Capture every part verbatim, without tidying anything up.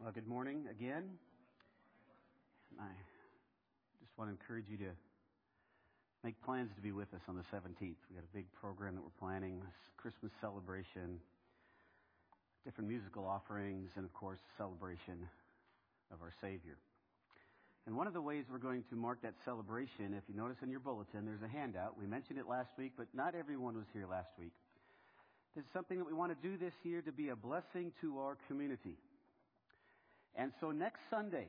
Well, good morning again. I just want to encourage you to make plans to be with us on the seventeenth. We got a big program that we're planning, Christmas celebration, different musical offerings, and of course, celebration of our Savior. And one of the ways we're going to mark that celebration, if you notice in your bulletin, there's a handout. We mentioned it last week, but not everyone was here last week. This is something that we want to do this year to be a blessing to our community. And so next Sunday,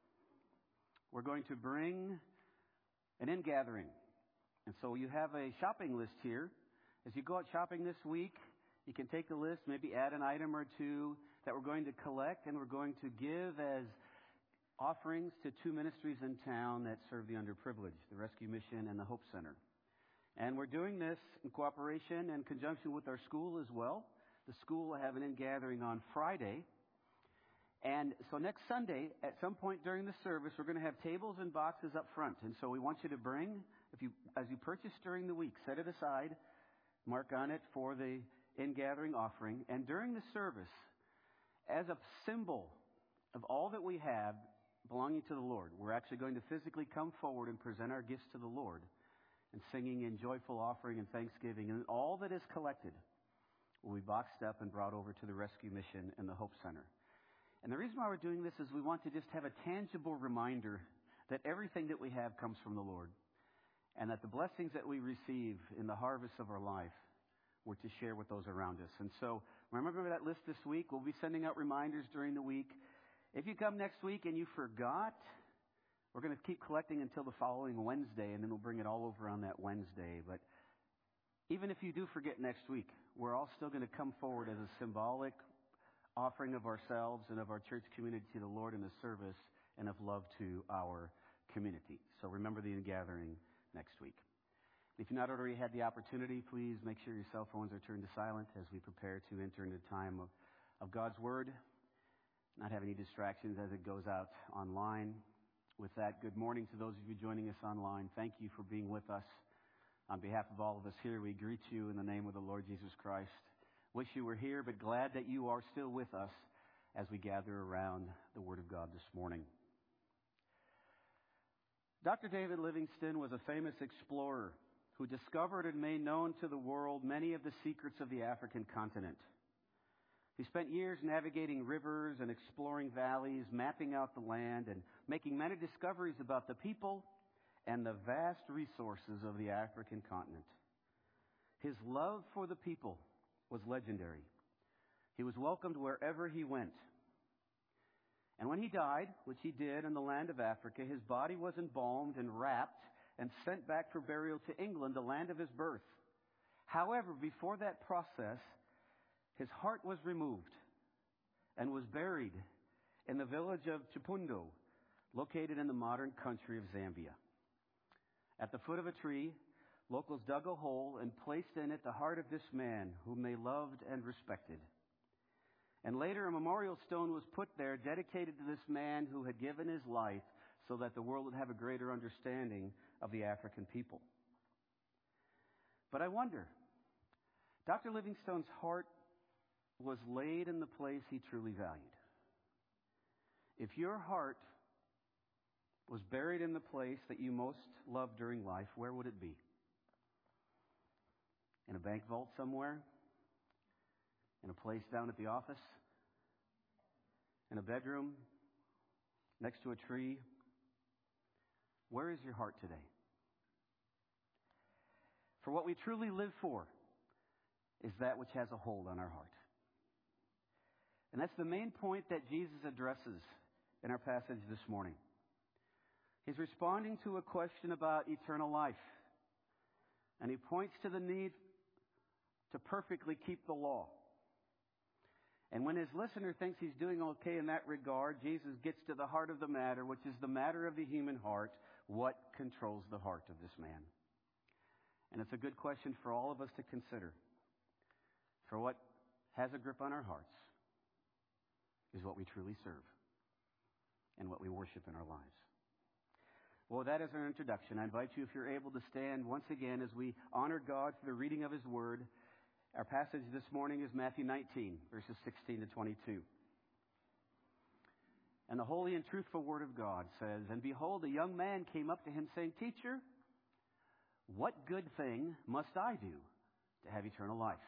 we're going to bring an in-gathering. And so you have a shopping list here. As you go out shopping this week, you can take the list, maybe add an item or two that we're going to collect, and we're going to give as offerings to two ministries in town that serve the underprivileged, the Rescue Mission and the Hope Center. And we're doing this in cooperation and conjunction with our school as well. The school will have an in-gathering on Friday. And so next Sunday, at some point during the service, we're going to have tables and boxes up front. And so we want you to bring, if you, as you purchase during the week, set it aside, mark on it for the in-gathering offering. And during the service, as a symbol of all that we have belonging to the Lord, we're actually going to physically come forward and present our gifts to the Lord and singing in joyful offering and thanksgiving. And all that is collected will be boxed up and brought over to the Rescue Mission and the Hope Center. And the reason why we're doing this is we want to just have a tangible reminder that everything that we have comes from the Lord, and that the blessings that we receive in the harvest of our life we're to share with those around us. And so remember that list this week. We'll be sending out reminders during the week. If you come next week and you forgot, we're going to keep collecting until the following Wednesday, and then we'll bring it all over on that Wednesday. But even if you do forget next week, we're all still going to come forward as a symbolic offering of ourselves and of our church community to the Lord in the service and of love to our community. So remember the gathering next week. If you've not already had the opportunity, please make sure your cell phones are turned to silent as we prepare to enter into time of, of God's Word, not have any distractions as it goes out online. With that, good morning to those of you joining us online. Thank you for being with us. On behalf of all of us here, we greet you in the name of the Lord Jesus Christ. Wish you were here, but glad that you are still with us as we gather around the Word of God this morning. Doctor David Livingstone was a famous explorer who discovered and made known to the world many of the secrets of the African continent. He spent years navigating rivers and exploring valleys, mapping out the land, and making many discoveries about the people and the vast resources of the African continent. His love for the people was legendary. He was welcomed wherever he went. And when he died, which he did in the land of Africa, his body was embalmed and wrapped and sent back for burial to England, the land of his birth. However, before that process, his heart was removed and was buried in the village of Chipundo, located in the modern country of Zambia. At the foot of a tree, locals dug a hole and placed in it the heart of this man whom they loved and respected. And later a memorial stone was put there dedicated to this man who had given his life so that the world would have a greater understanding of the African people. But I wonder, Doctor Livingstone's heart was laid in the place he truly valued. If your heart was buried in the place that you most loved during life, where would it be? In a bank vault somewhere? In a place down at the office? In a bedroom? Next to a tree? Where is your heart today? For what we truly live for is that which has a hold on our heart. And that's the main point that Jesus addresses in our passage this morning. He's responding to a question about eternal life. And he points to the need to perfectly keep the law. And when his listener thinks he's doing okay in that regard, Jesus gets to the heart of the matter, which is the matter of the human heart. What controls the heart of this man? And it's a good question for all of us to consider. For what has a grip on our hearts is what we truly serve and what we worship in our lives. Well, that is our introduction. I invite you, if you're able, to stand once again as we honor God for the reading of His Word. Our passage this morning is Matthew nineteen, verses sixteen to twenty-two. And the holy and truthful word of God says, "And behold, a young man came up to him, saying, 'Teacher, what good thing must I do to have eternal life?'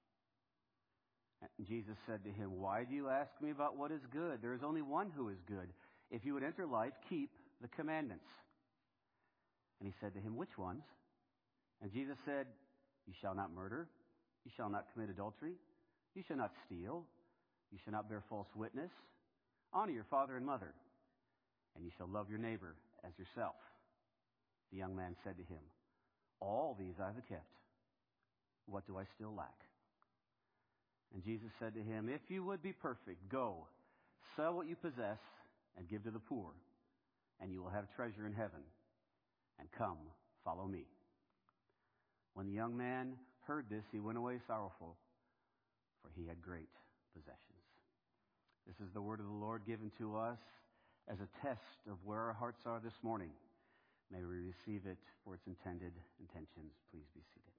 And Jesus said to him, 'Why do you ask me about what is good? There is only one who is good. If you would enter life, keep the commandments.' And he said to him, 'Which ones?' And Jesus said, 'You shall not murder. You shall not commit adultery. You shall not steal. You shall not bear false witness. Honor your father and mother. And you shall love your neighbor as yourself.' The young man said to him, 'All these I have kept. What do I still lack?' And Jesus said to him, 'If you would be perfect, go, sell what you possess and give to the poor, and you will have treasure in heaven. And come, follow me.' When the young man heard this, he went away sorrowful, for he had great possessions." This is the word of the Lord given to us as a test of where our hearts are this morning. May we receive it for its intended intentions. Please be seated.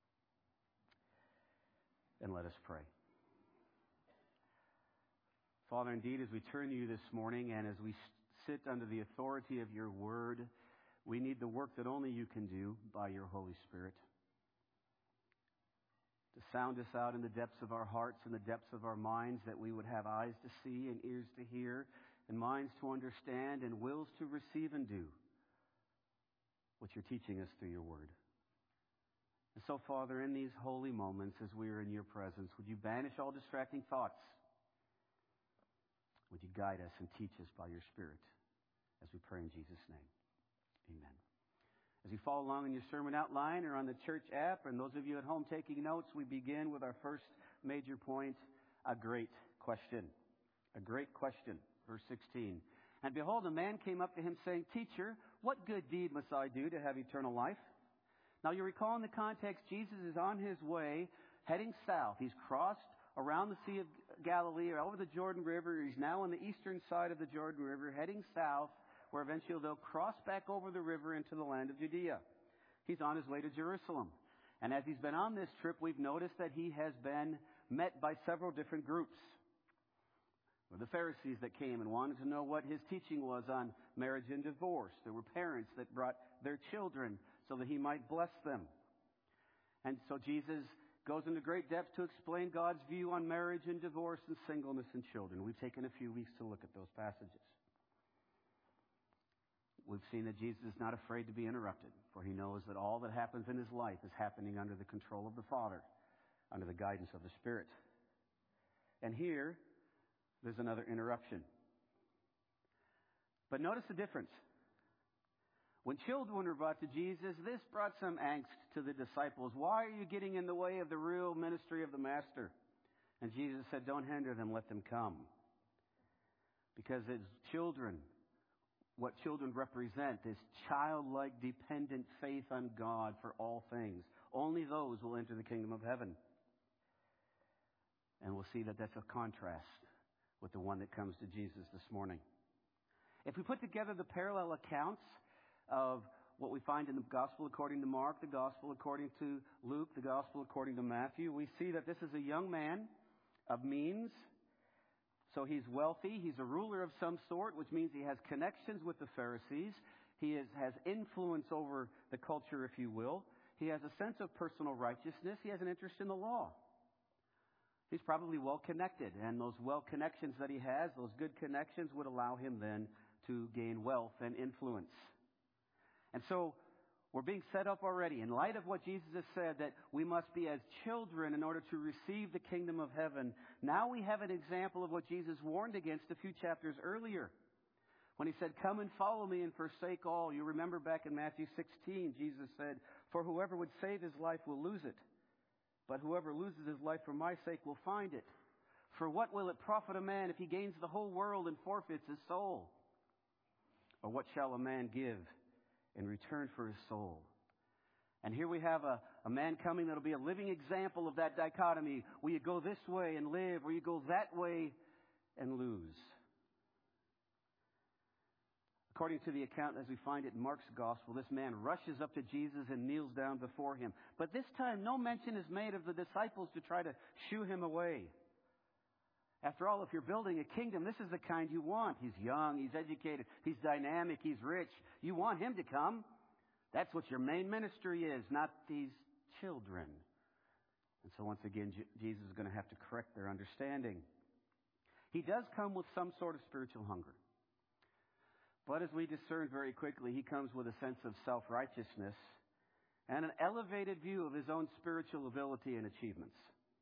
And let us pray. Father, indeed, as we turn to you this morning and as we sit under the authority of your word, we need the work that only you can do by your Holy Spirit to sound us out in the depths of our hearts and the depths of our minds, that we would have eyes to see and ears to hear and minds to understand and wills to receive and do what you're teaching us through your word. And so, Father, in these holy moments as we are in your presence, would you banish all distracting thoughts? Would you guide us and teach us by your Spirit as we pray in Jesus' name? Amen. As you follow along in your sermon outline or on the church app, and those of you at home taking notes, we begin with our first major point, a great question. A great question. Verse sixteen. "And behold, a man came up to him saying, 'Teacher, what good deed must I do to have eternal life?'" Now you recall in the context, Jesus is on his way heading south. He's crossed around the Sea of Galilee or over the Jordan River. He's now on the eastern side of the Jordan River, heading south, where eventually they'll cross back over the river into the land of Judea. He's on his way to Jerusalem. And as he's been on this trip, we've noticed that he has been met by several different groups. There were the Pharisees that came and wanted to know what his teaching was on marriage and divorce. There were parents that brought their children so that he might bless them. And so Jesus goes into great depth to explain God's view on marriage and divorce and singleness and children. We've taken a few weeks to look at those passages. We've seen that Jesus is not afraid to be interrupted, for he knows that all that happens in his life is happening under the control of the Father, under the guidance of the Spirit. And here, there's another interruption. But notice the difference. When children were brought to Jesus, this brought some angst to the disciples. "Why are you getting in the way of the real ministry of the Master?" And Jesus said, "Don't hinder them, let them come." Because as children, what children represent is childlike, dependent faith on God for all things. Only those will enter the kingdom of heaven. And we'll see that that's a contrast with the one that comes to Jesus this morning. If we put together the parallel accounts of what we find in the Gospel according to Mark, the Gospel according to Luke, the Gospel according to Matthew, we see that this is a young man of means. So he's wealthy. He's a ruler of some sort, which means he has connections with the Pharisees. He is, has influence over the culture, if you will. He has a sense of personal righteousness. He has an interest in the law. He's probably well connected, and those well connections that he has, those good connections, would allow him then to gain wealth and influence. And so we're being set up already in light of what Jesus has said, that we must be as children in order to receive the kingdom of heaven. Now we have an example of what Jesus warned against a few chapters earlier when he said, "Come and follow me and forsake all." You remember back in Matthew sixteen, Jesus said, "For whoever would save his life will lose it. But whoever loses his life for my sake will find it. For what will it profit a man if he gains the whole world and forfeits his soul? Or what shall a man give in return for his soul?" And here we have a, a man coming that will be a living example of that dichotomy. Will you go this way and live, or you go that way and lose? According to the account as we find it in Mark's Gospel, this man rushes up to Jesus and kneels down before him. But this time no mention is made of the disciples to try to shoo him away. After all, if you're building a kingdom, this is the kind you want. He's young, he's educated, he's dynamic, he's rich. You want him to come. That's what your main ministry is, not these children. And so once again, J- Jesus is going to have to correct their understanding. He does come with some sort of spiritual hunger. But as we discern very quickly, he comes with a sense of self-righteousness and an elevated view of his own spiritual ability and achievements.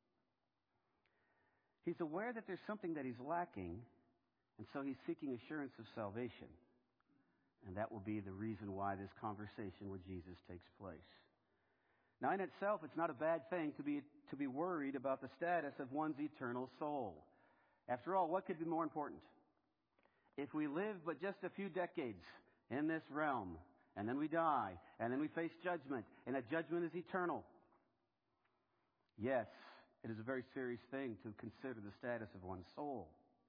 He's aware that there's something that he's lacking, and so he's seeking assurance of salvation. And that will be the reason why this conversation with Jesus takes place. Now, in itself, it's not a bad thing to be to be worried about the status of one's eternal soul. After all, what could be more important? If we live but just a few decades in this realm, and then we die, and then we face judgment, and that judgment is eternal. Yes, it is a very serious thing to consider the status of one's soul.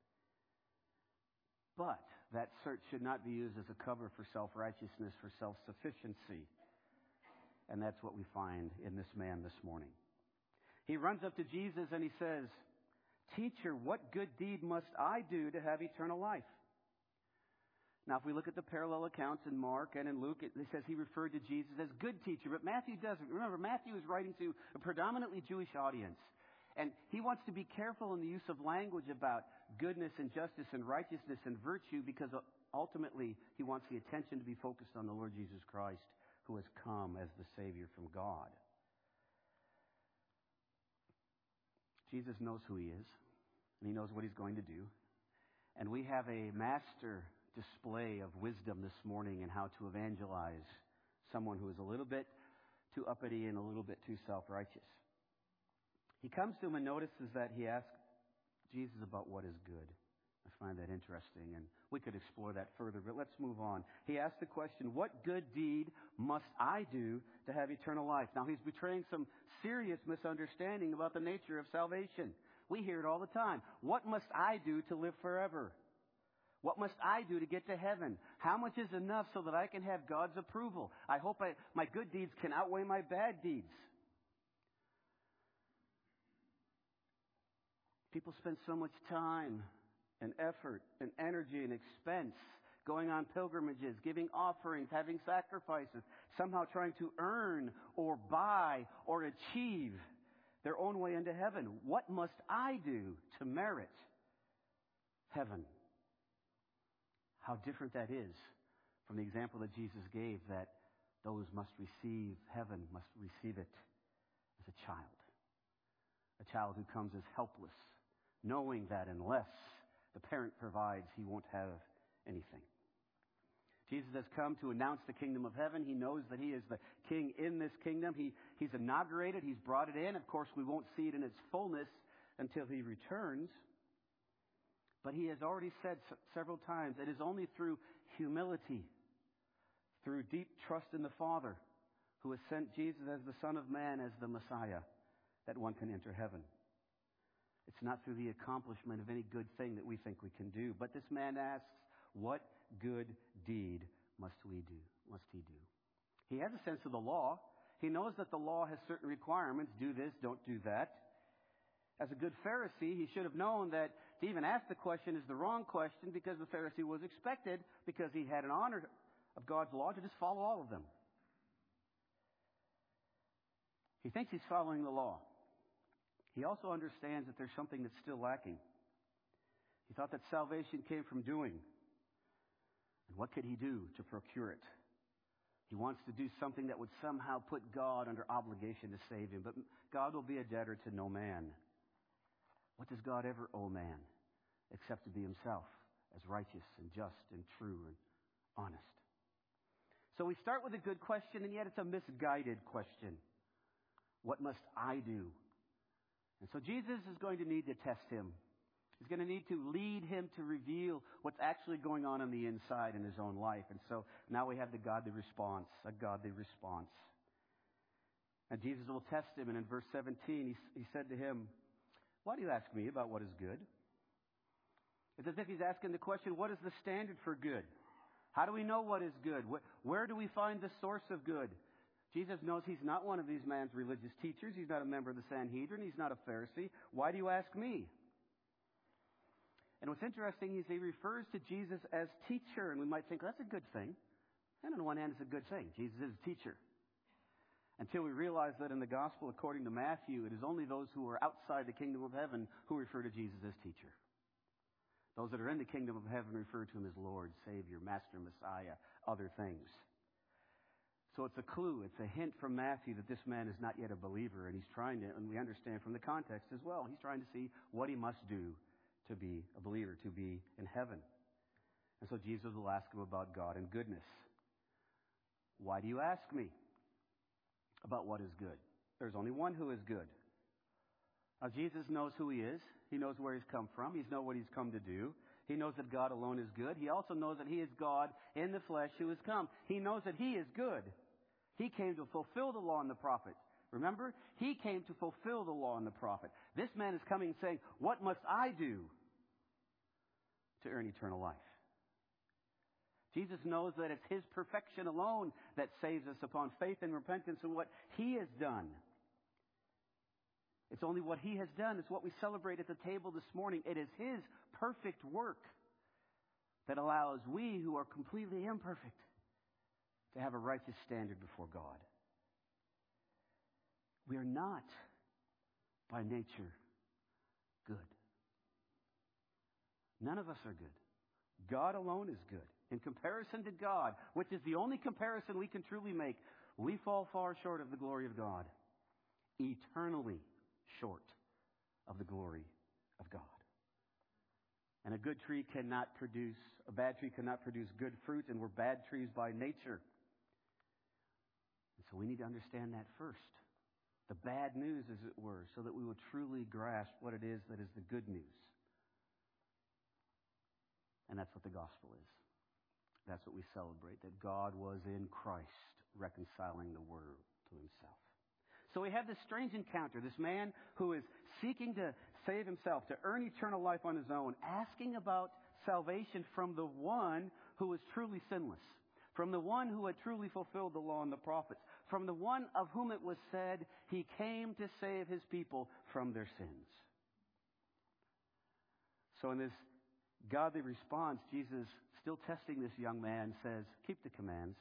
But that search should not be used as a cover for self-righteousness, for self-sufficiency. And that's what we find in this man this morning. He runs up to Jesus and he says, "Teacher, what good deed must I do to have eternal life?" Now, if we look at the parallel accounts in Mark and in Luke, it says he referred to Jesus as good teacher, but Matthew doesn't. Remember, Matthew is writing to a predominantly Jewish audience, and he wants to be careful in the use of language about goodness and justice and righteousness and virtue, because ultimately he wants the attention to be focused on the Lord Jesus Christ, who has come as the Savior from God. Jesus knows who he is, and he knows what he's going to do. And we have a master display of wisdom this morning in how to evangelize someone who is a little bit too uppity and a little bit too self-righteous. He comes to him and notices that he asks Jesus about what is good. I find that interesting, and we could explore that further, but let's move on. He asks the question, what good deed must I do to have eternal life? Now, he's betraying some serious misunderstanding about the nature of salvation. We hear it all the time. What must I do to live forever? What must I do to get to heaven? How much is enough so that I can have God's approval? I hope I, my good deeds can outweigh my bad deeds. People spend so much time and effort and energy and expense going on pilgrimages, giving offerings, having sacrifices, somehow trying to earn or buy or achieve their own way into heaven. What must I do to merit heaven? How different that is from the example that Jesus gave, that those must receive heaven, must receive it as a child. A child who comes as helpless, knowing that unless the parent provides, he won't have anything. Jesus has come to announce the kingdom of heaven. He knows that he is the king in this kingdom. He, he's inaugurated. He's brought it in. Of course, we won't see it in its fullness until he returns. But he has already said s- several times, it is only through humility, through deep trust in the Father, who has sent Jesus as the Son of Man, as the Messiah, that one can enter heaven. It's not through the accomplishment of any good thing that we think we can do. But this man asks, what good deed must we do? Must he do? He has a sense of the law. He knows that the law has certain requirements. Do this, don't do that. As a good Pharisee, he should have known that to even ask the question is the wrong question, because the Pharisee was expected, because he had an honor of God's law, to just follow all of them. He thinks he's following the law. He also understands that there's something that's still lacking. He thought that salvation came from doing. And what could he do to procure it? He wants to do something that would somehow put God under obligation to save him. But God will be a debtor to no man. What does God ever owe man except to be himself as righteous and just and true and honest? So we start with a good question, and yet it's a misguided question. What must I do? And so Jesus is going to need to test him. He's going to need to lead him to reveal what's actually going on on the inside in his own life. And so now we have the godly response, a godly response. And Jesus will test him, and in verse seventeen, he, he said to him, why do you ask me about what is good? It's as if he's asking the question, what is the standard for good? How do we know what is good? Where, where do we find the source of good? Jesus knows he's not one of these man's religious teachers. He's not a member of the Sanhedrin. He's not a Pharisee. Why do you ask me? And what's interesting is he refers to Jesus as teacher, and we might think, well, that's a good thing. And on one hand, it's a good thing. Jesus is a teacher. Until we realize that in the gospel, according to Matthew, it is only those who are outside the kingdom of heaven who refer to Jesus as teacher. Those that are in the kingdom of heaven refer to him as Lord, Savior, Master, Messiah, other things. So it's a clue, it's a hint from Matthew that this man is not yet a believer, and he's trying to, and we understand from the context as well, he's trying to see what he must do to be a believer, to be in heaven. And so Jesus will ask him about God and goodness. Why do you ask me about what is good? There's only one who is good. Now, Jesus knows who he is. He knows where he's come from. He knows what he's come to do. He knows that God alone is good. He also knows that he is God in the flesh who has come. He knows that he is good. He came to fulfill the law and the prophets. Remember? He came to fulfill the law and the prophet. This man is coming saying, what must I do to earn eternal life? Jesus knows that it's his perfection alone that saves us upon faith and repentance in what he has done. It's only what he has done. It's what we celebrate at the table this morning. It is his perfect work that allows we who are completely imperfect to have a righteous standard before God. We are not, by nature, good. None of us are good. God alone is good. In comparison to God, which is the only comparison we can truly make, we fall far short of the glory of God. Eternally short of the glory of God. And a good tree cannot produce, a bad tree cannot produce good fruit, and we're bad trees by nature. And so we need to understand that first. The bad news, as it were, so that we will truly grasp what it is that is the good news. And that's what the gospel is. That's what we celebrate, that God was in Christ reconciling the world to himself. So we have this strange encounter, this man who is seeking to save himself, to earn eternal life on his own, asking about salvation from the one who was truly sinless, from the one who had truly fulfilled the law and the prophets, from the one of whom it was said he came to save his people from their sins. So in this godly response, Jesus, still testing this young man, says, keep the commands.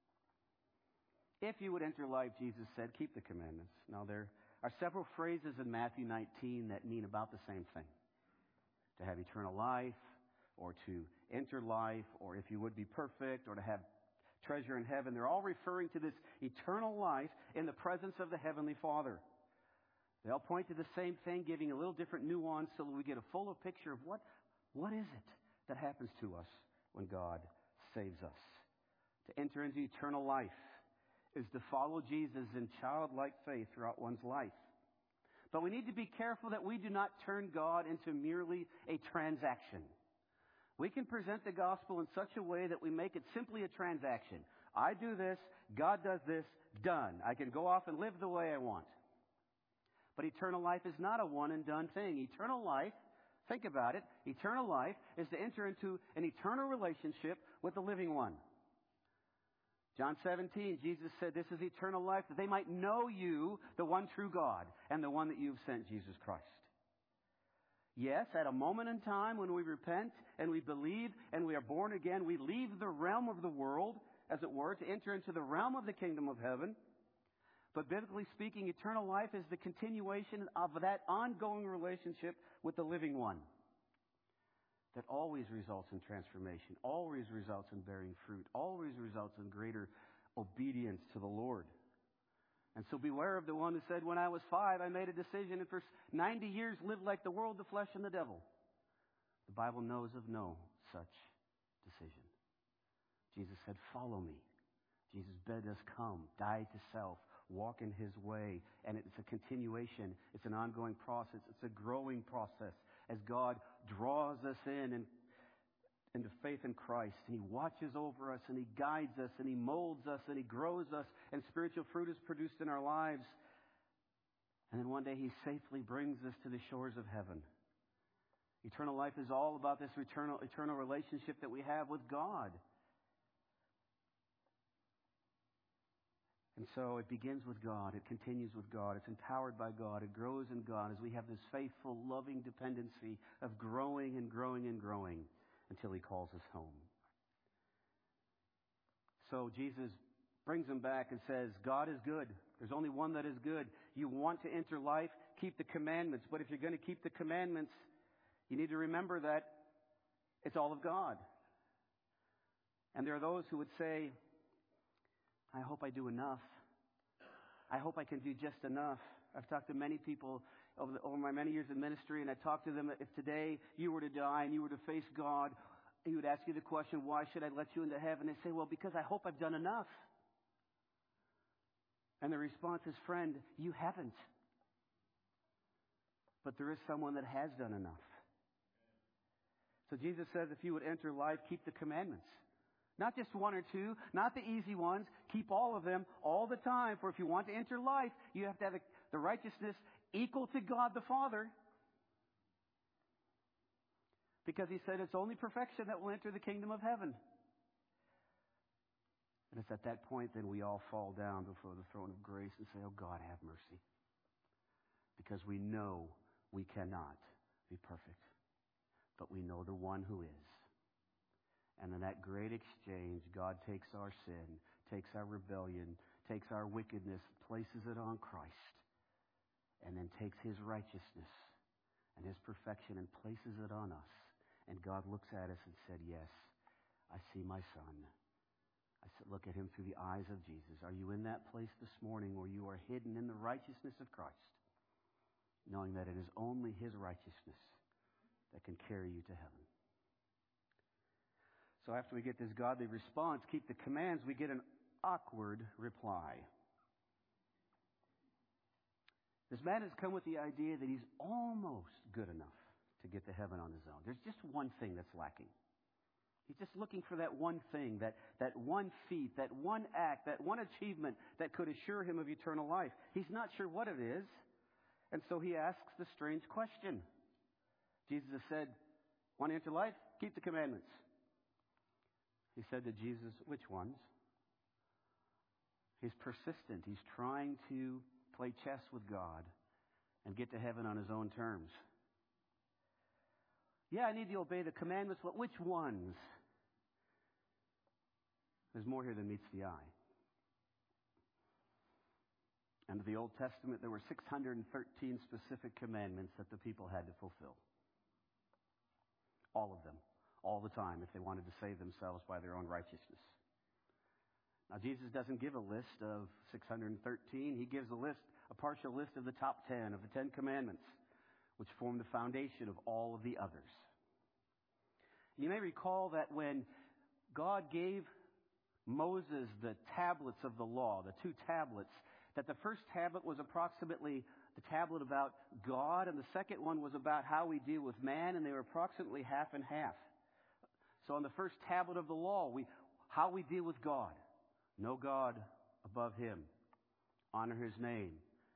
If you would enter life, Jesus said, keep the commandments. Now, there are several phrases in Matthew nineteen that mean about the same thing. To have eternal life, or to enter life, or if you would be perfect, or to have treasure in heaven. They're all referring to this eternal life in the presence of the Heavenly Father. They all point to the same thing, giving a little different nuance so that we get a fuller picture of what, what is it that happens to us when God saves us. To enter into eternal life is to follow Jesus in childlike faith throughout one's life. But we need to be careful that we do not turn God into merely a transaction. We can present the gospel in such a way that we make it simply a transaction. I do this, God does this, done. I can go off and live the way I want. But eternal life is not a one and done thing. Eternal life, think about it, eternal life is to enter into an eternal relationship with the living one. John seventeen, Jesus said, this is eternal life, that they might know you, the one true God, and the one that you've sent, Jesus Christ. Yes, at a moment in time when we repent and we believe and we are born again, we leave the realm of the world, as it were, to enter into the realm of the kingdom of heaven. But biblically speaking, eternal life is the continuation of that ongoing relationship with the living one that always results in transformation, always results in bearing fruit, always results in greater obedience to the Lord. And so beware of the one who said, when I was five, I made a decision, and for ninety years lived like the world, the flesh, and the devil. The Bible knows of no such decision. Jesus said, follow me. Jesus bid us come, die to self, walk in his way. And it's a continuation. It's an ongoing process. It's a growing process as God draws us in and into faith in Christ, and he watches over us, and he guides us, and he molds us, and he grows us, and spiritual fruit is produced in our lives. And then one day he safely brings us to the shores of heaven. Eternal life is all about this eternal, eternal relationship that we have with God. And And so it begins with God. It continues with God. It's empowered by God. It grows in God as we have this faithful, loving dependency of growing and growing and growing until He calls us home. So Jesus brings them back and says, God is good. There's only one that is good. You want to enter life, keep the commandments. But if you're going to keep the commandments, you need to remember that it's all of God. And there are those who would say, I hope I do enough. I hope I can do just enough. I've talked to many people over, the, over my many years in ministry, and I talked to them, if today you were to die and you were to face God, He would ask you the question, why should I let you into heaven? They say, well, because I hope I've done enough. And the response is, friend, you haven't. But there is someone that has done enough. So Jesus says, if you would enter life, keep the commandments. Not just one or two, not the easy ones. Keep all of them all the time. For if you want to enter life, you have to have the righteousness equal to God the Father. Because He said it's only perfection that will enter the kingdom of heaven. And it's at that point that we all fall down before the throne of grace and say, oh God, have mercy. Because we know we cannot be perfect. But we know the one who is. And in that great exchange, God takes our sin, takes our rebellion, takes our wickedness, places it on Christ, and then takes His righteousness and His perfection and places it on us. And God looks at us and said, yes, I see my son. I said, look at him through the eyes of Jesus. Are you in that place this morning where you are hidden in the righteousness of Christ, knowing that it is only His righteousness that can carry you to heaven? So after we get this godly response, keep the commands, we get an awkward reply. This man has come with the idea that he's almost good enough to get to heaven on his own. There's just one thing that's lacking. He's just looking for that one thing, that, that one feat, that one act, that one achievement that could assure him of eternal life. He's not sure what it is, and so he asks the strange question. Jesus has said, want to enter life? Keep the commandments. He said to Jesus, which ones? He's persistent. He's trying to play chess with God and get to heaven on his own terms. Yeah, I need to obey the commandments, but which ones? There's more here than meets the eye. Under the Old Testament, there were six hundred thirteen specific commandments that the people had to fulfill. All of them. All the time, if they wanted to save themselves by their own righteousness. Now, Jesus doesn't give a list of six hundred thirteen. He gives a list, a partial list of the top ten, of the Ten Commandments, which form the foundation of all of the others. You may recall that when God gave Moses the tablets of the law, the two tablets, that the first tablet was approximately the tablet about God, and the second one was about how we deal with man, and they were approximately half and half. So on the first tablet of the law, we, how we deal with God. Know God above Him. Honor His name.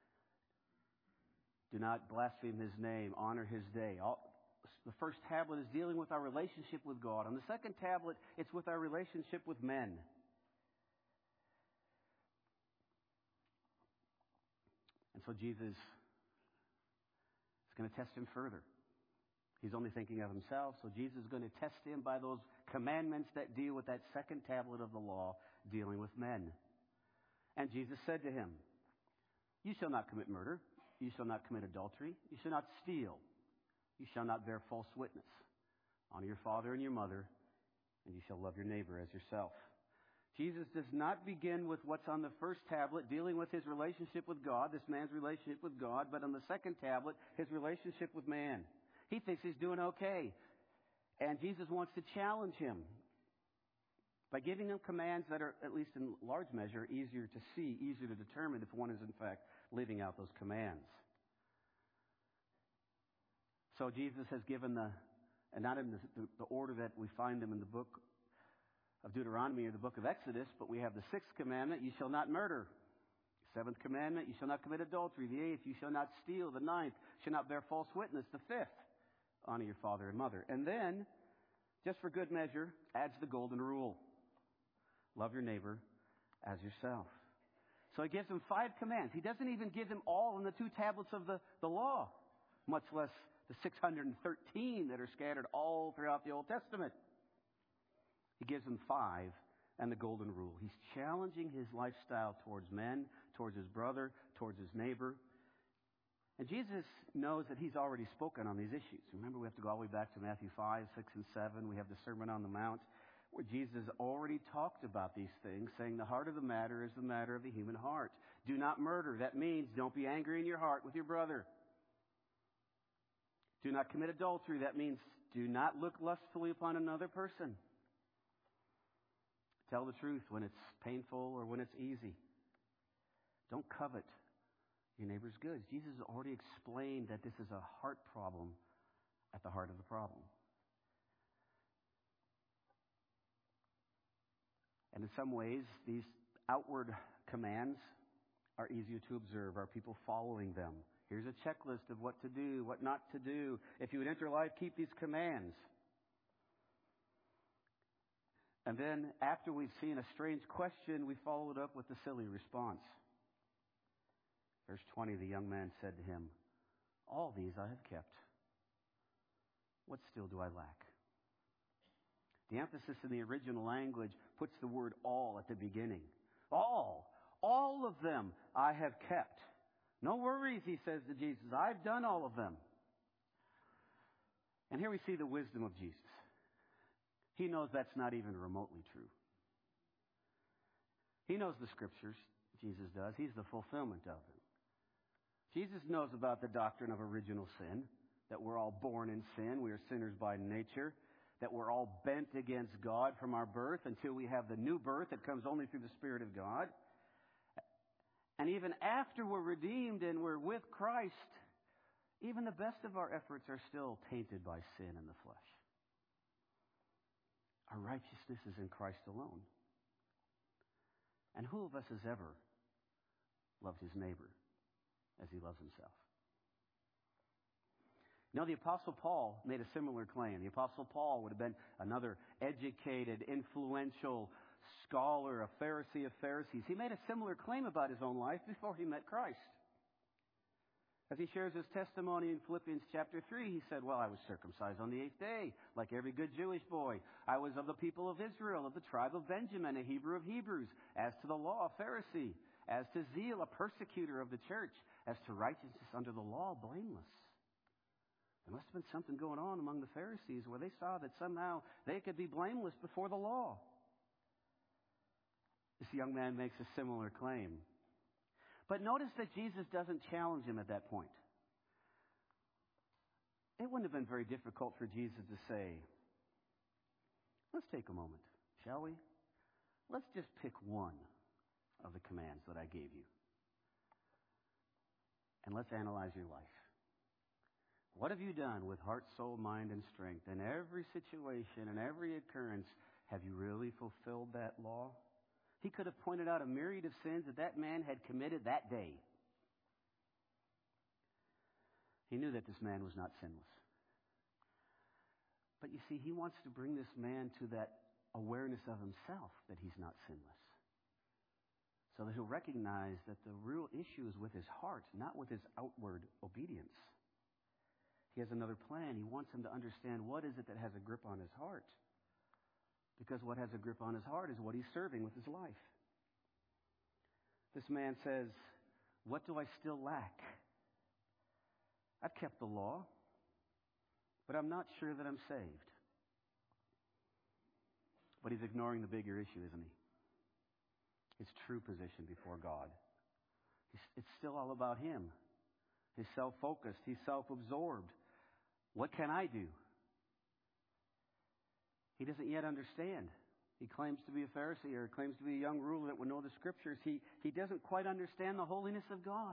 Do not blaspheme His name. Honor His day. All, the first tablet is dealing with our relationship with God. On the second tablet, it's with our relationship with men. And so Jesus is going to test him further. He's only thinking of himself, so Jesus is going to test him by those commandments that deal with that second tablet of the law, dealing with men. And Jesus said to him, you shall not commit murder. You shall not commit adultery. You shall not steal. You shall not bear false witness. Honor your father and your mother, and you shall love your neighbor as yourself. Jesus does not begin with what's on the first tablet, dealing with his relationship with God, this man's relationship with God, but on the second tablet, his relationship with man. He thinks he's doing okay. And Jesus wants to challenge him by giving him commands that are, at least in large measure, easier to see, easier to determine if one is in fact living out those commands. So Jesus has given the, and not in the, the, the order that we find them in the book of Deuteronomy or the book of Exodus, but we have the sixth commandment, you shall not murder. Seventh commandment, you shall not commit adultery. The eighth, you shall not steal. The ninth, you shall not bear false witness. The fifth, honor your father and mother. And then, just for good measure, adds the golden rule. Love your neighbor as yourself. So he gives them five commands. He doesn't even give them all in the two tablets of the, the law, much less the six hundred thirteen that are scattered all throughout the Old Testament. He gives them five and the golden rule. He's challenging his lifestyle towards men, towards his brother, towards his neighbor. And Jesus knows that he's already spoken on these issues. Remember, we have to go all the way back to Matthew five, six, and seven. We have the Sermon on the Mount, where Jesus already talked about these things, saying the heart of the matter is the matter of the human heart. Do not murder. That means don't be angry in your heart with your brother. Do not commit adultery. That means do not look lustfully upon another person. Tell the truth when it's painful or when it's easy. Don't covet your neighbor's goods. Jesus has already explained that this is a heart problem at the heart of the problem. And in some ways, these outward commands are easier to observe. Are people following them? Here's a checklist of what to do, what not to do. If you would enter life, keep these commands. And then, after we've seen a strange question, we follow it up with a silly response. Verse twenty, the young man said to him, all these I have kept. What still do I lack? The emphasis in the original language puts the word all at the beginning. All, all of them I have kept. No worries, he says to Jesus. I've done all of them. And here we see the wisdom of Jesus. He knows that's not even remotely true. He knows the scriptures, Jesus does. He's the fulfillment of them. Jesus knows about the doctrine of original sin, that we're all born in sin, we are sinners by nature, that we're all bent against God from our birth until we have the new birth that comes only through the Spirit of God. And even after we're redeemed and we're with Christ, even the best of our efforts are still tainted by sin in the flesh. Our righteousness is in Christ alone. And who of us has ever loved his neighbor as he loves himself? You know, the Apostle Paul made a similar claim. The Apostle Paul would have been another educated, influential scholar, a Pharisee of Pharisees. He made a similar claim about his own life before he met Christ. As he shares his testimony in Philippians chapter three, he said, well, I was circumcised on the eighth day, like every good Jewish boy. I was of the people of Israel, of the tribe of Benjamin, a Hebrew of Hebrews. As to the law, a Pharisee. As to zeal, a persecutor of the church. As to righteousness under the law, blameless. There must have been something going on among the Pharisees where they saw that somehow they could be blameless before the law. This young man makes a similar claim. But notice that Jesus doesn't challenge him at that point. It wouldn't have been very difficult for Jesus to say, let's take a moment, shall we? Let's just pick one of the commands that I gave you. And let's analyze your life. What have you done with heart, soul, mind, and strength? In every situation and every occurrence, have you really fulfilled that law? He could have pointed out a myriad of sins that that man had committed that day. He knew that this man was not sinless. But you see, he wants to bring this man to that awareness of himself that he's not sinless. So that he'll recognize that the real issue is with his heart, not with his outward obedience. He has another plan. He wants him to understand what is it that has a grip on his heart. Because what has a grip on his heart is what he's serving with his life. This man says, what do I still lack? I've kept the law, but I'm not sure that I'm saved. But he's ignoring the bigger issue, isn't he? His true position before God. It's still all about him. He's self-focused. He's self-absorbed. What can I do? He doesn't yet understand. He claims to be a Pharisee or claims to be a young ruler that would know the scriptures. He, he doesn't quite understand the holiness of God.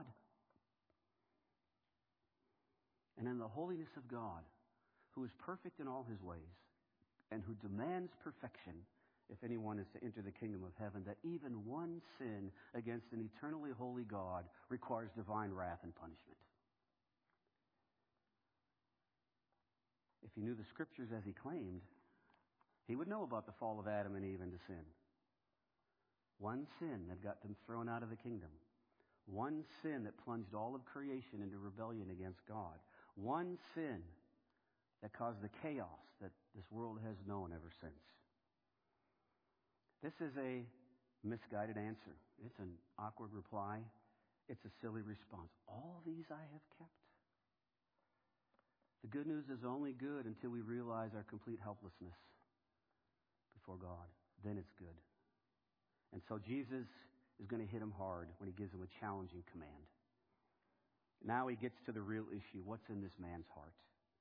And in the holiness of God, who is perfect in all his ways and who demands perfection if anyone is to enter the kingdom of heaven, that even one sin against an eternally holy God requires divine wrath and punishment. If he knew the scriptures as he claimed, he would know about the fall of Adam and Eve into sin. One sin that got them thrown out of the kingdom. One sin that plunged all of creation into rebellion against God. One sin that caused the chaos that this world has known ever since. This is a misguided answer. It's an awkward reply. It's a silly response. All these I have kept. The good news is only good until we realize our complete helplessness before God. Then it's good. And so Jesus is going to hit him hard when he gives him a challenging command. Now he gets to the real issue. What's in this man's heart?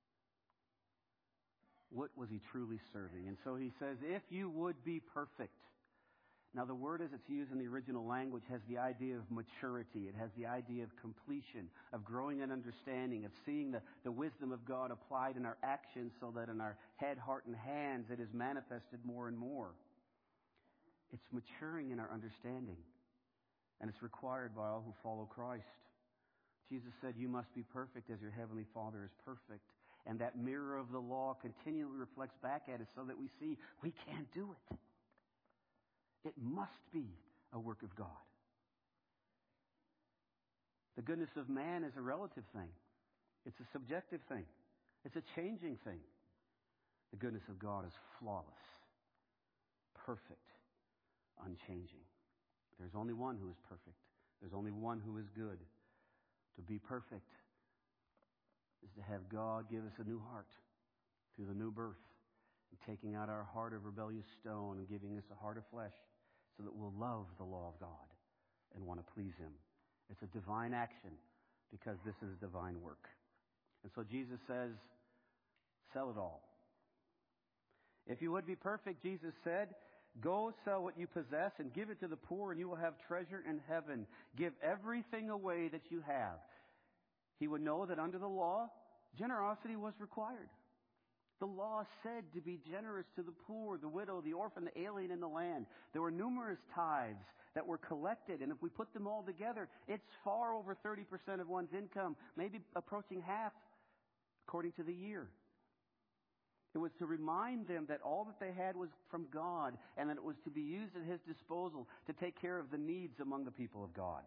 What was he truly serving? And so he says, if you would be perfect. Now the word as it's used in the original language has the idea of maturity. It has the idea of completion, of growing in understanding, of seeing the, the wisdom of God applied in our actions so that in our head, heart, and hands it is manifested more and more. It's maturing in our understanding. And it's required by all who follow Christ. Jesus said, you must be perfect as your heavenly Father is perfect. And that mirror of the law continually reflects back at us so that we see we can't do it. It must be a work of God. The goodness of man is a relative thing. It's a subjective thing. It's a changing thing. The goodness of God is flawless, perfect, unchanging. There's only one who is perfect. There's only one who is good. To be perfect is to have God give us a new heart through the new birth, and taking out our heart of rebellious stone and giving us a heart of flesh so that we'll love the law of God and want to please him. It's a divine action because this is divine work. And so Jesus says, sell it all. If you would be perfect, Jesus said, go sell what you possess and give it to the poor, and you will have treasure in heaven. Give everything away that you have. He would know that under the law, generosity was required. The law said to be generous to the poor, the widow, the orphan, the alien in the land. There were numerous tithes that were collected, and if we put them all together, it's far over thirty percent of one's income, maybe approaching half according to the year. It was to remind them that all that they had was from God, and that it was to be used at his disposal to take care of the needs among the people of God.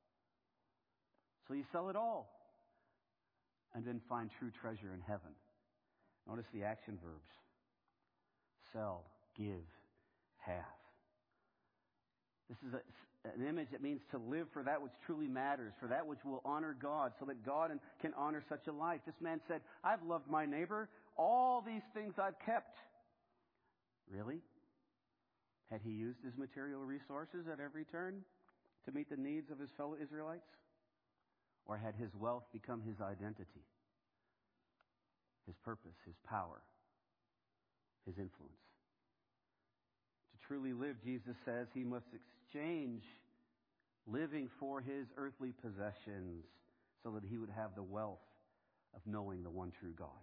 So you sell it all, and then find true treasure in heaven. Notice the action verbs. Sell, give, have. This is a, an image that means to live for that which truly matters, for that which will honor God, so that God can honor such a life. This man said, I've loved my neighbor. All these things I've kept. Really? Had he used his material resources at every turn to meet the needs of his fellow Israelites? Or had his wealth become his identity, his purpose, his power, his influence? To truly live, Jesus says, he must exchange living for his earthly possessions so that he would have the wealth of knowing the one true God.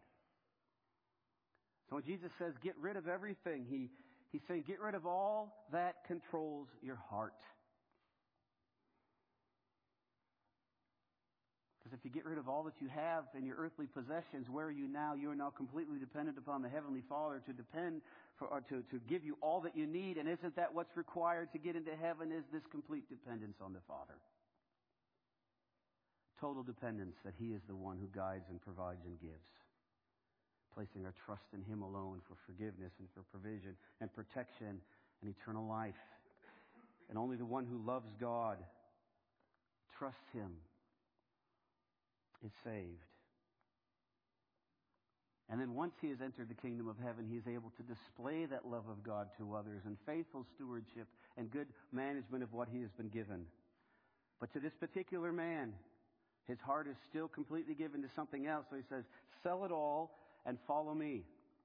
So when Jesus says, get rid of everything, he, he's saying, get rid of all that controls your heart. Because if you get rid of all that you have in your earthly possessions, where are you now? You are now completely dependent upon the Heavenly Father to depend for, or to, to give you all that you need. And isn't that what's required to get into heaven, is this complete dependence on the Father? Total dependence that he is the one who guides and provides and gives. Placing our trust in him alone for forgiveness and for provision and protection and eternal life. And only the one who loves God, trusts him, is saved. And then once he has entered the kingdom of heaven, he is able to display that love of God to others in faithful stewardship and good management of what he has been given. But to this particular man, his heart is still completely given to something else. So he says, sell it all and follow me.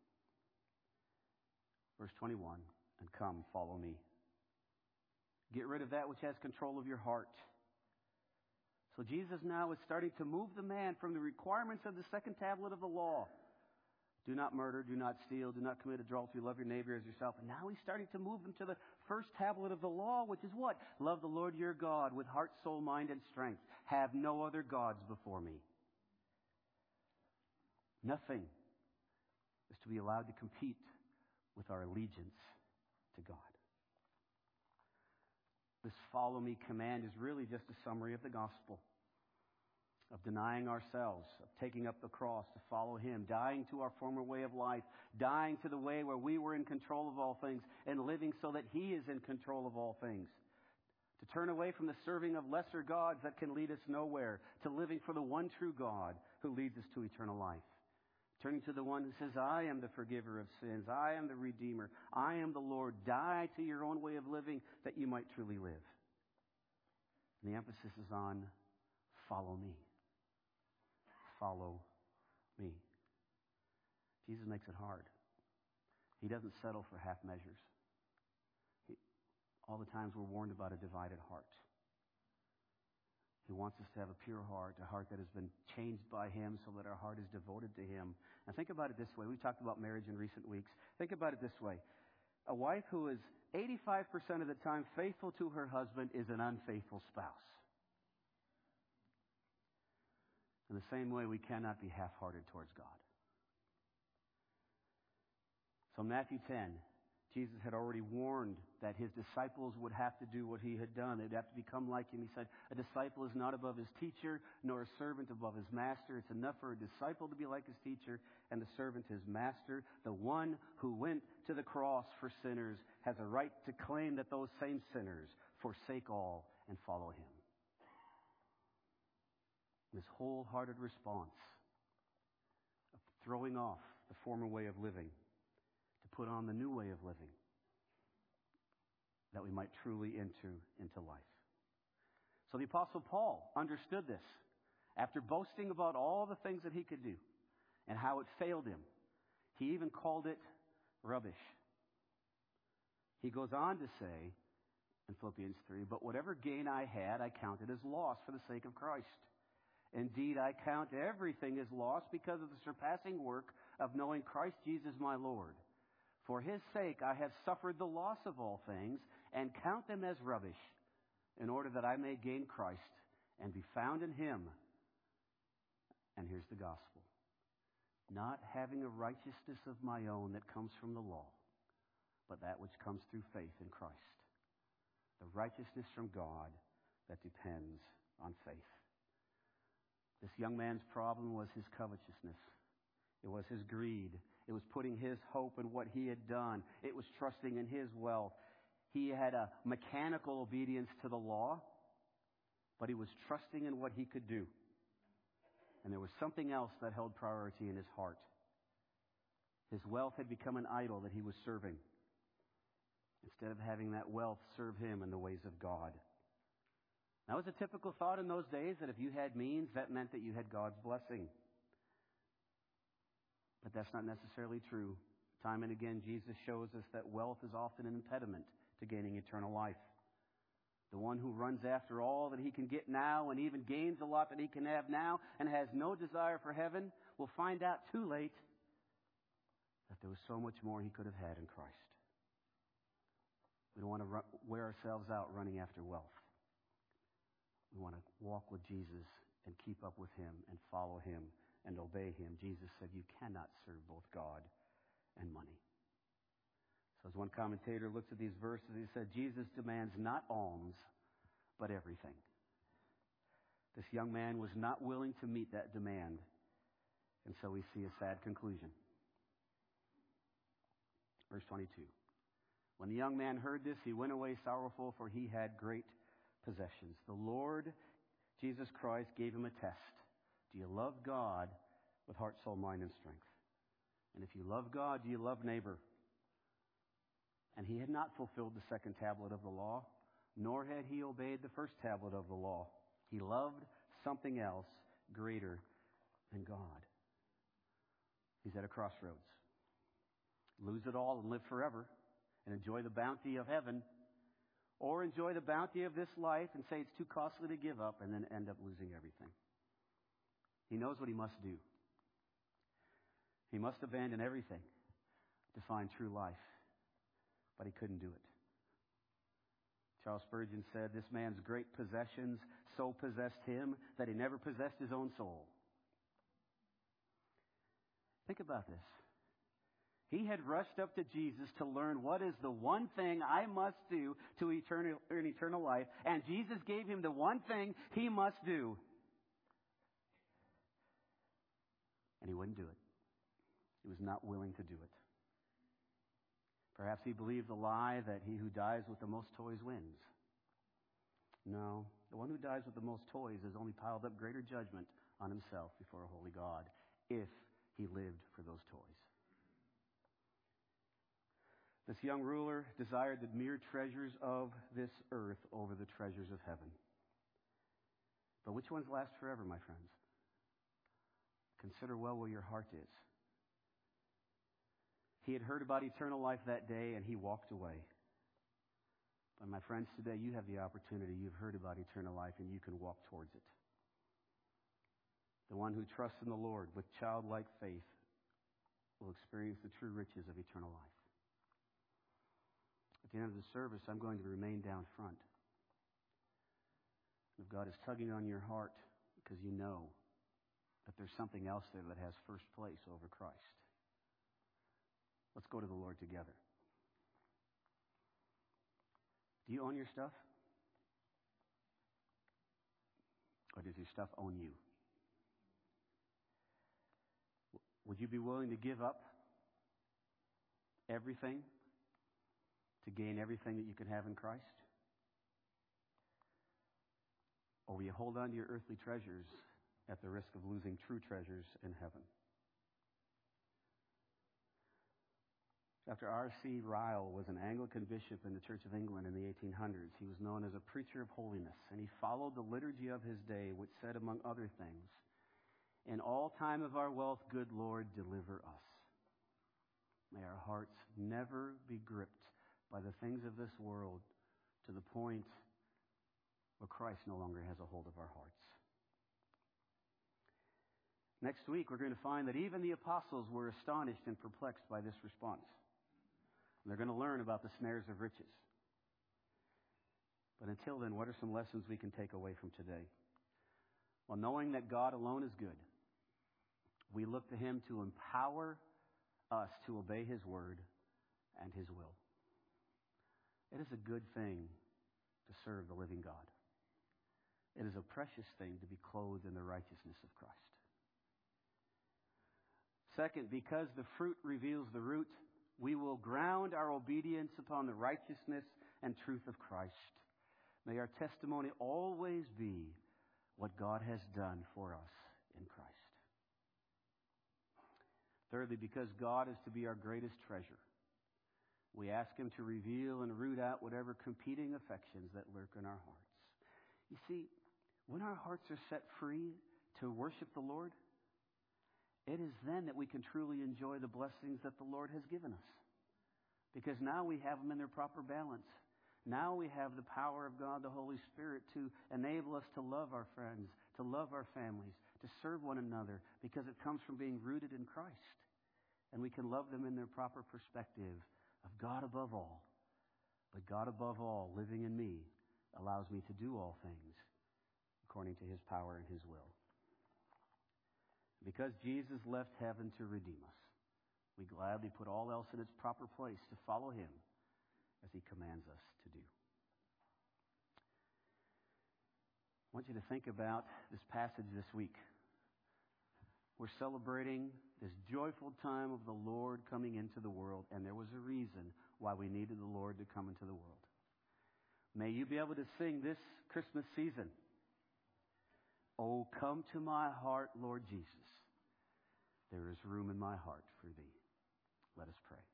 Verse twenty-one, and come, follow me. Get rid of that which has control of your heart. So Jesus now is starting to move the man from the requirements of the second tablet of the law. Do not murder, do not steal, do not commit adultery, love your neighbor as yourself. And now he's starting to move him to the first tablet of the law, which is what? Love the Lord your God with heart, soul, mind, and strength. Have no other gods before me. Nothing is to be allowed to compete with our allegiance to God. This follow me command is really just a summary of the gospel, of denying ourselves, of taking up the cross to follow him, dying to our former way of life, dying to the way where we were in control of all things, and living so that he is in control of all things. To turn away from the serving of lesser gods that can lead us nowhere, to living for the one true God who leads us to eternal life. Turning to the one who says, I am the forgiver of sins. I am the Redeemer. I am the Lord. Die to your own way of living that you might truly live. And the emphasis is on follow me. Follow me. Jesus makes it hard. He doesn't settle for half measures. He, all the times we're warned about a divided heart. He wants us to have a pure heart, a heart that has been changed by him so that our heart is devoted to him. And think about it this way. We've talked about marriage in recent weeks. Think about it this way. A wife who is eighty-five percent of the time faithful to her husband is an unfaithful spouse. In the same way, we cannot be half-hearted towards God. So Matthew ten, Jesus had already warned that his disciples would have to do what he had done. They'd have to become like him. He said, a disciple is not above his teacher, nor a servant above his master. It's enough for a disciple to be like his teacher, and the servant his master. The one who went to the cross for sinners has a right to claim that those same sinners forsake all and follow him. This wholehearted response of throwing off the former way of living to put on the new way of living that we might truly enter into life. So the Apostle Paul understood this. After boasting about all the things that he could do and how it failed him, he even called it rubbish. He goes on to say in Philippians three, but whatever gain I had, I counted as loss for the sake of Christ. Indeed, I count everything as loss because of the surpassing work of knowing Christ Jesus my Lord. For his sake I have suffered the loss of all things and count them as rubbish, in order that I may gain Christ and be found in him. And here's the gospel. Not having a righteousness of my own that comes from the law, but that which comes through faith in Christ. The righteousness from God that depends on faith. This young man's problem was his covetousness. It was his greed. It was putting his hope in what he had done. It was trusting in his wealth. He had a mechanical obedience to the law, but he was trusting in what he could do. And there was something else that held priority in his heart. His wealth had become an idol that he was serving, instead of having that wealth serve him in the ways of God. That was a typical thought in those days, that if you had means, that meant that you had God's blessing. But that's not necessarily true. Time and again, Jesus shows us that wealth is often an impediment to gaining eternal life. The one who runs after all that he can get now and even gains a lot that he can have now and has no desire for heaven will find out too late that there was so much more he could have had in Christ. We don't want to run, wear ourselves out running after wealth. We want to walk with Jesus and keep up with him and follow him and obey him. Jesus said you cannot serve both God and money. So as one commentator looks at these verses, he said, Jesus demands not alms, but everything. This young man was not willing to meet that demand. And so we see a sad conclusion. Verse twenty-two. When the young man heard this, he went away sorrowful, for he had great possessions. The Lord Jesus Christ gave him a test. Do you love God with heart, soul, mind, and strength? And if you love God, do you love neighbor? And he had not fulfilled the second tablet of the law, nor had he obeyed the first tablet of the law. He loved something else greater than God. He's at a crossroads. Lose it all and live forever and enjoy the bounty of heaven, or enjoy the bounty of this life and say it's too costly to give up and then end up losing everything. He knows what he must do. He must abandon everything to find true life. But he couldn't do it. Charles Spurgeon said, this man's great possessions so possessed him that he never possessed his own soul. Think about this. He had rushed up to Jesus to learn what is the one thing I must do to eternal, earn eternal life. And Jesus gave him the one thing he must do. And he wouldn't do it. He was not willing to do it. Perhaps he believed the lie that he who dies with the most toys wins. No, the one who dies with the most toys has only piled up greater judgment on himself before a holy God if he lived for those toys. This young ruler desired the mere treasures of this earth over the treasures of heaven. But which ones last forever, my friends? Consider well where your heart is. He had heard about eternal life that day, and he walked away. But my friends, today you have the opportunity. You've heard about eternal life, and you can walk towards it. The one who trusts in the Lord with childlike faith will experience the true riches of eternal life. At the end of the service, I'm going to remain down front. If God is tugging on your heart because you know that there's something else there that has first place over Christ, let's go to the Lord together. Do you own your stuff? Or does your stuff own you? Would you be willing to give up everything to gain everything that you can have in Christ? Or will you hold on to your earthly treasures at the risk of losing true treasures in heaven? Doctor R C Ryle was an Anglican bishop in the Church of England in the eighteen hundreds. He was known as a preacher of holiness, and he followed the liturgy of his day, which said, among other things, "In all time of our wealth, good Lord, deliver us." May our hearts never be gripped by the things of this world to the point where Christ no longer has a hold of our hearts. Next week, we're going to find that even the apostles were astonished and perplexed by this response. And they're going to learn about the snares of riches. But until then, what are some lessons we can take away from today? Well, knowing that God alone is good, we look to Him to empower us to obey His word and His will. It is a good thing to serve the living God. It is a precious thing to be clothed in the righteousness of Christ. Second, because the fruit reveals the root, we will ground our obedience upon the righteousness and truth of Christ. May our testimony always be what God has done for us in Christ. Thirdly, because God is to be our greatest treasure, we ask Him to reveal and root out whatever competing affections that lurk in our hearts. You see, when our hearts are set free to worship the Lord, it is then that we can truly enjoy the blessings that the Lord has given us. Because now we have them in their proper balance. Now we have the power of God, the Holy Spirit, to enable us to love our friends, to love our families, to serve one another, because it comes from being rooted in Christ. And we can love them in their proper perspective of God above all. But God above all, living in me, allows me to do all things according to His power and His will. Because Jesus left heaven to redeem us, we gladly put all else in its proper place to follow Him as He commands us to do. I want you to think about this passage this week. We're celebrating this joyful time of the Lord coming into the world, and there was a reason why we needed the Lord to come into the world. May you be able to sing this Christmas season, "Oh, come to my heart, Lord Jesus. There is room in my heart for Thee." Let us pray.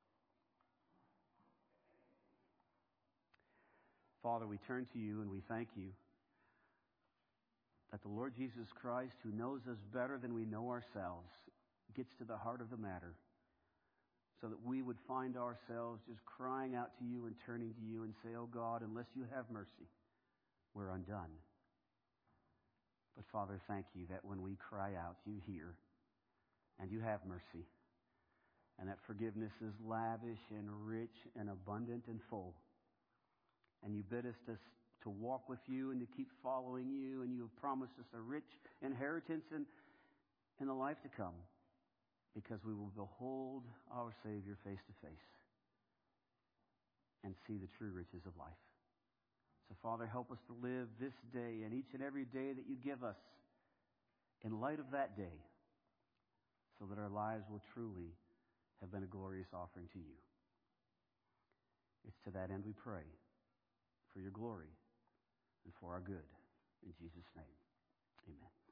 Father, we turn to You and we thank You that the Lord Jesus Christ, who knows us better than we know ourselves, gets to the heart of the matter so that we would find ourselves just crying out to You and turning to You and say, "Oh God, unless You have mercy, we're undone." But Father, thank You that when we cry out, You hear and You have mercy, and that forgiveness is lavish and rich and abundant and full. And You bid us to, to walk with You and to keep following You, and You have promised us a rich inheritance in, in the life to come. because we will behold our Savior face to face and see the true riches of life. So, Father, help us to live this day and each and every day that you give us in light of that day, so that our lives will truly have been a glorious offering to you. It's to that end we pray, for your glory and for our good. In Jesus' name, amen.